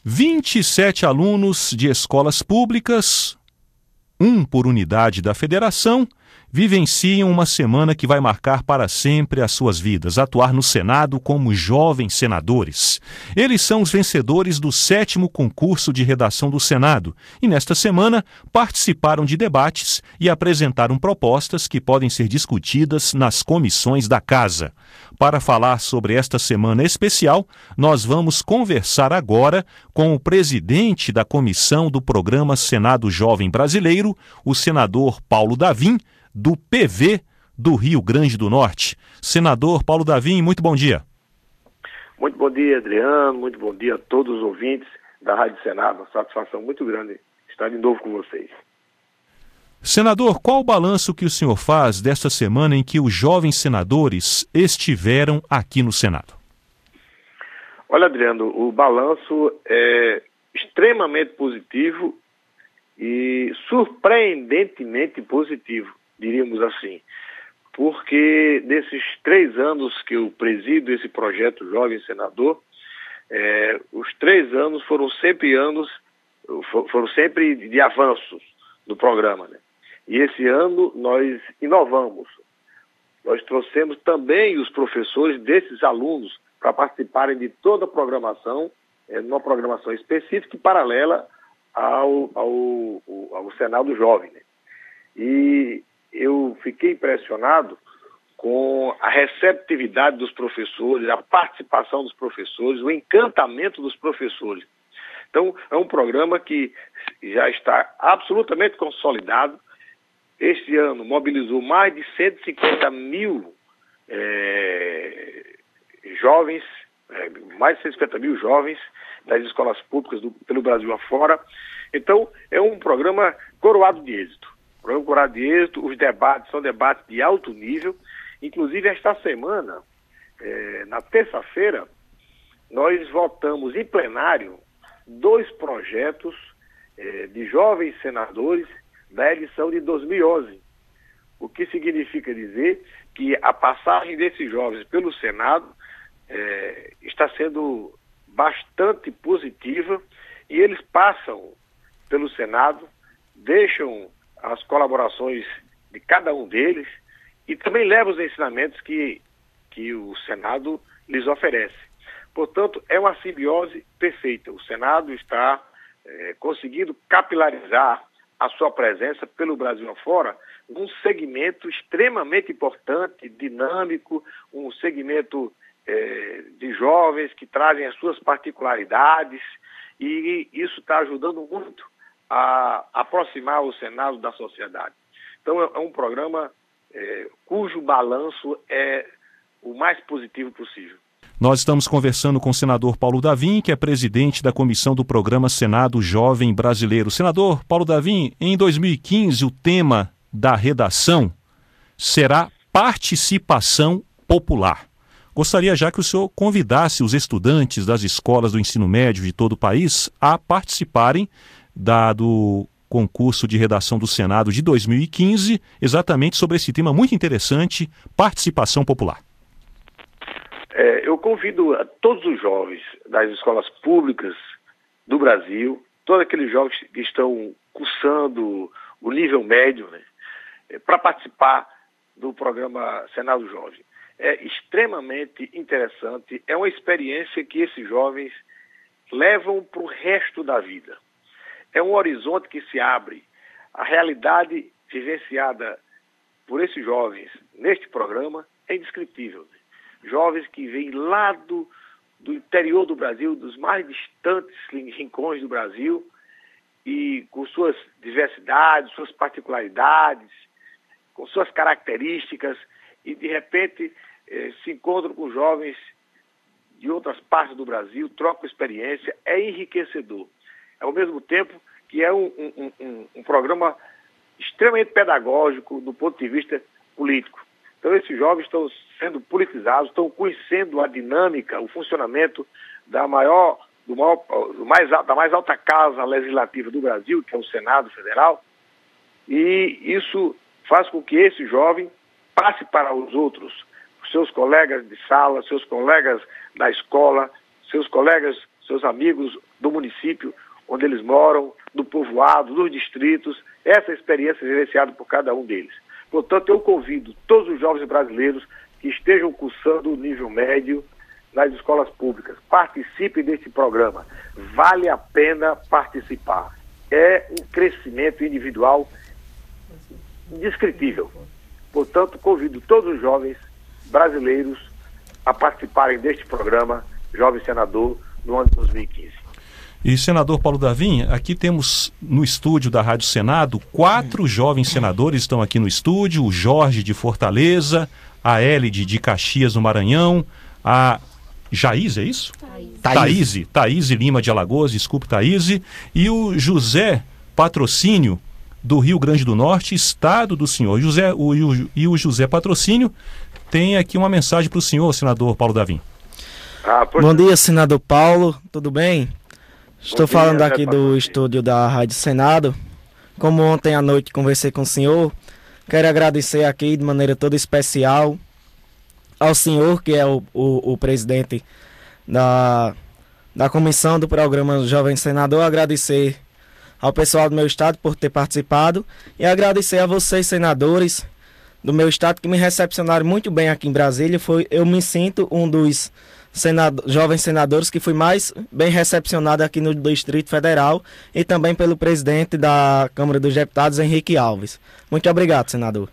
27 alunos de escolas públicas, um por unidade da federação, vivenciam uma semana que vai marcar para sempre as suas vidas, atuar no Senado como jovens senadores. Eles são os vencedores do 7º concurso de redação do Senado e, nesta semana, participaram de debates e apresentaram propostas que podem ser discutidas nas comissões da Casa. Para falar sobre esta semana especial, nós vamos conversar agora com o presidente da comissão do Programa Senado Jovem Brasileiro, o senador Paulo Davim, do PV do Rio Grande do Norte. Senador Paulo Davim, muito bom dia. Muito bom dia, Adriano. Muito bom dia a todos os ouvintes da Rádio Senado. Uma satisfação muito grande estar de novo com vocês. Senador, qual o balanço que o senhor faz desta semana em que os jovens senadores estiveram aqui no Senado? Olha, Adriano, o balanço é extremamente positivo e surpreendentemente positivo, diríamos assim, porque nesses 3 anos que eu presido esse projeto Jovem Senador, os 3 anos foram sempre de avanços do programa, né? E esse ano nós inovamos. Nós trouxemos também os professores desses alunos para participarem de toda a programação, numa programação específica e paralela ao Senado Jovem, né? E eu fiquei impressionado com a receptividade dos professores, a participação dos professores, o encantamento dos professores. Então, é um programa que já está absolutamente consolidado. Este ano mobilizou mais de 150 mil jovens, mais de 150 mil jovens das escolas públicas pelo Brasil afora. Então, é um programa coroado de êxito. Os debates são debates de alto nível. Inclusive, esta semana, na terça-feira, nós votamos em plenário 2 projetos de jovens senadores da eleição de 2011. O que significa dizer que a passagem desses jovens pelo Senado está sendo bastante positiva e eles passam pelo Senado, deixam as colaborações de cada um deles e também levam os ensinamentos que o Senado lhes oferece. Portanto, é uma simbiose perfeita. O Senado está conseguindo capilarizar a sua presença pelo Brasil afora num segmento extremamente importante, dinâmico, um segmento de jovens que trazem as suas particularidades, e isso está ajudando muito a aproximar o Senado da sociedade. Então é um programa cujo balanço é o mais positivo possível. Nós estamos conversando com o senador Paulo Davim, que é presidente da comissão do Programa Senado Jovem Brasileiro. Senador Paulo Davim, em 2015 o tema da redação será participação popular. Gostaria já que o senhor convidasse os estudantes das escolas do ensino médio de todo o país a participarem do concurso de redação do Senado de 2015, exatamente sobre esse tema muito interessante, participação popular. Eu convido a todos os jovens das escolas públicas do Brasil, todos aqueles jovens que estão cursando o nível médio, né, para participar do programa Senado Jovem. É extremamente interessante, é uma experiência que esses jovens levam para o resto da vida. É um horizonte que se abre. A realidade vivenciada por esses jovens neste programa é indescritível. Jovens que vêm lá do interior do Brasil, dos mais distantes rincões do Brasil, e com suas diversidades, suas particularidades, com suas características, e de repente se encontram com jovens de outras partes do Brasil, trocam experiência, é enriquecedor. Ao mesmo tempo que é um programa extremamente pedagógico do ponto de vista político. Então esses jovens estão sendo politizados, estão conhecendo a dinâmica, o funcionamento da mais alta casa legislativa do Brasil, que é o Senado Federal, e isso faz com que esse jovem passe para os outros, os seus colegas de sala, seus colegas da escola, seus colegas seus amigos do município onde eles moram, do povoado, dos distritos, essa experiência é vivenciada por cada um deles. Portanto, eu convido todos os jovens brasileiros que estejam cursando o nível médio nas escolas públicas, participem desse programa. Vale a pena participar. É um crescimento individual indescritível. Portanto, convido todos os jovens brasileiros a participarem deste programa Jovem Senador no ano de 2015. E, senador Paulo Davim, aqui temos no estúdio da Rádio Senado 4 jovens senadores estão aqui no estúdio: o Jorge de Fortaleza, a Élide de Caxias, no Maranhão, a Jaís, é isso? Thaís Lima de Alagoas, desculpe, Thaís, e o José Patrocínio do Rio Grande do Norte, estado do senhor. O José Patrocínio tem aqui uma mensagem para o senhor, senador Paulo Davim. Bom dia, senador Paulo, tudo bem? Estou falando aqui do estúdio da Rádio Senado. Como ontem à noite conversei com o senhor, quero agradecer aqui de maneira toda especial ao senhor, que é o presidente da comissão do programa Jovem Senador, agradecer ao pessoal do meu estado por ter participado e agradecer a vocês, senadores do meu estado, que me recepcionaram muito bem aqui em Brasília. Eu me sinto um dos jovens senadores que fui mais bem recepcionado aqui no Distrito Federal e também pelo presidente da Câmara dos Deputados, Henrique Alves. Muito obrigado, senador.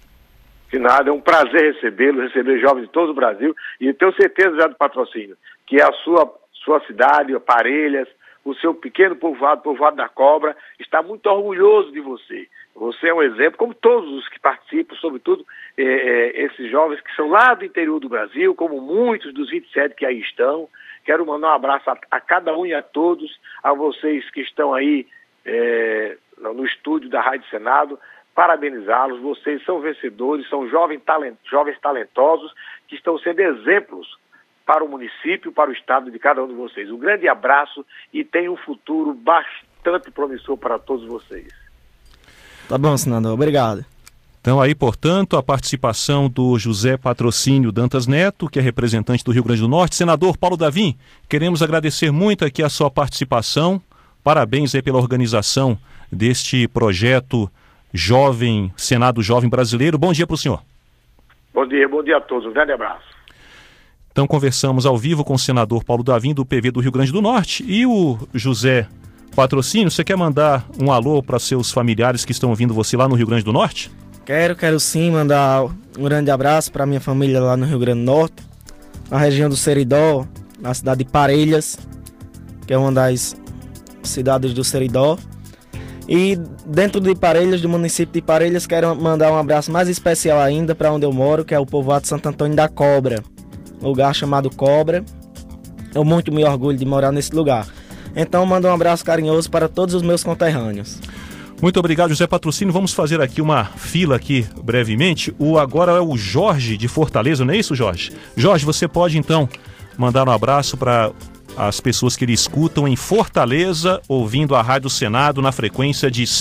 De nada, é um prazer receber jovens de todo o Brasil, e tenho certeza já do Patrocínio, que a sua cidade, Parelhas, o seu pequeno povoado da Cobra, está muito orgulhoso de você. Você é um exemplo, como todos os que participam, sobretudo esses jovens que são lá do interior do Brasil, como muitos dos 27 que aí estão. Quero mandar um abraço a cada um e a todos, a vocês que estão aí no estúdio da Rádio Senado, parabenizá-los. Vocês são vencedores, são jovens talentosos que estão sendo exemplos para o município, para o estado de cada um de vocês. Um grande abraço e tenham um futuro bastante promissor para todos vocês. Tá bom, senador. Obrigado. Então aí, portanto, a participação do José Patrocínio Dantas Neto, que é representante do Rio Grande do Norte. Senador Paulo Davim, queremos agradecer muito aqui a sua participação. Parabéns aí pela organização deste projeto Senado Jovem Brasileiro. Bom dia para o senhor. Bom dia a todos. Um grande abraço. Então conversamos ao vivo com o senador Paulo Davim, do PV do Rio Grande do Norte, e o José Patrocínio. Você quer mandar um alô para seus familiares que estão ouvindo você lá no Rio Grande do Norte? Quero sim mandar um grande abraço para minha família lá no Rio Grande do Norte, na região do Seridó, na cidade de Parelhas, que é uma das cidades do Seridó. E dentro de Parelhas, do município de Parelhas, quero mandar um abraço mais especial ainda para onde eu moro, que é o povoado Santo Antônio da Cobra, lugar chamado Cobra. Eu muito me orgulho de morar nesse lugar. Então mando um abraço carinhoso para todos os meus conterrâneos. Muito obrigado, José Patrocínio. Vamos fazer aqui uma fila aqui brevemente. Agora é o Jorge de Fortaleza, não é isso, Jorge? Jorge, você pode então mandar um abraço para as pessoas que lhe escutam em Fortaleza, ouvindo a Rádio Senado na frequência de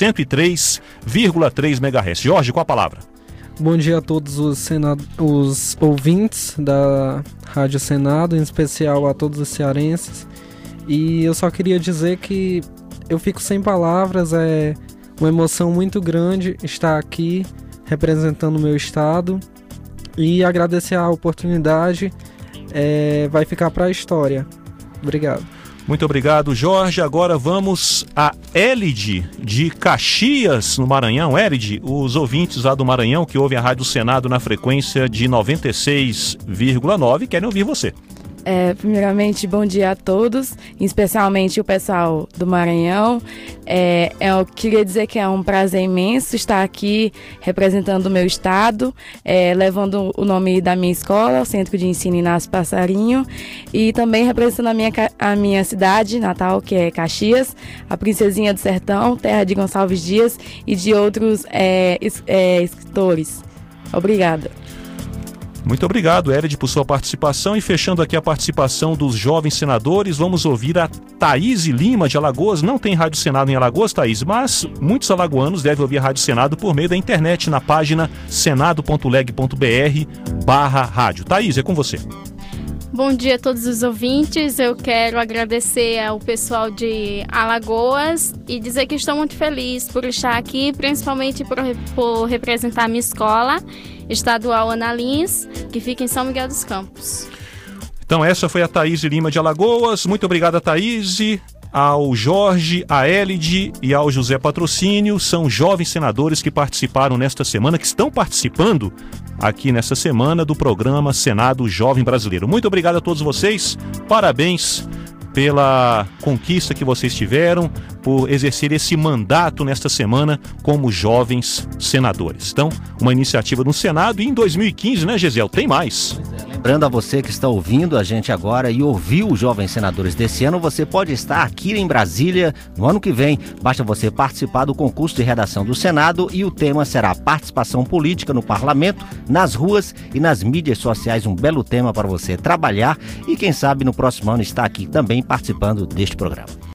103,3 MHz. Jorge, qual a palavra? Bom dia a todos os ouvintes da Rádio Senado, em especial a todos os cearenses. E eu só queria dizer que eu fico sem palavras, é uma emoção muito grande estar aqui representando o meu estado e agradecer a oportunidade, vai ficar para a história. Obrigado. Muito obrigado, Jorge. Agora vamos a Élide de Caxias, no Maranhão. Élide, os ouvintes lá do Maranhão que ouvem a Rádio Senado na frequência de 96,9 querem ouvir você. Primeiramente, bom dia a todos, especialmente o pessoal do Maranhão. Eu queria dizer que é um prazer imenso estar aqui representando o meu estado, levando o nome da minha escola, o Centro de Ensino Inácio Passarinho, e também representando a minha cidade natal, que é Caxias, a Princesinha do Sertão, terra de Gonçalves Dias e de outros escritores. Obrigada. Muito obrigado, Élide, por sua participação. E fechando aqui a participação dos jovens senadores, vamos ouvir a Thaís Lima, de Alagoas. Não tem Rádio Senado em Alagoas, Thaís, mas muitos alagoanos devem ouvir a Rádio Senado por meio da internet, na página senado.leg.br/rádio. Thaís, é com você. Bom dia a todos os ouvintes. Eu quero agradecer ao pessoal de Alagoas e dizer que estou muito feliz por estar aqui, principalmente por representar a minha escola estadual Ana Lins, que fica em São Miguel dos Campos. Então essa foi a Thaís Lima de Alagoas. Muito obrigado, Thaís. Ao Jorge, a Elide e ao José Patrocínio, são jovens senadores que participaram nesta semana, que estão participando aqui nessa semana do programa Senado Jovem Brasileiro. Muito obrigado a todos vocês, parabéns pela conquista que vocês tiveram, por exercer esse mandato nesta semana como jovens senadores. Então, uma iniciativa no Senado e em 2015, né, Gisele? Tem mais. Lembrando a você que está ouvindo a gente agora e ouviu os Jovens Senadores desse ano, você pode estar aqui em Brasília no ano que vem. Basta você participar do concurso de redação do Senado e o tema será participação política no parlamento, nas ruas e nas mídias sociais. Um belo tema para você trabalhar e quem sabe no próximo ano estar aqui também participando deste programa.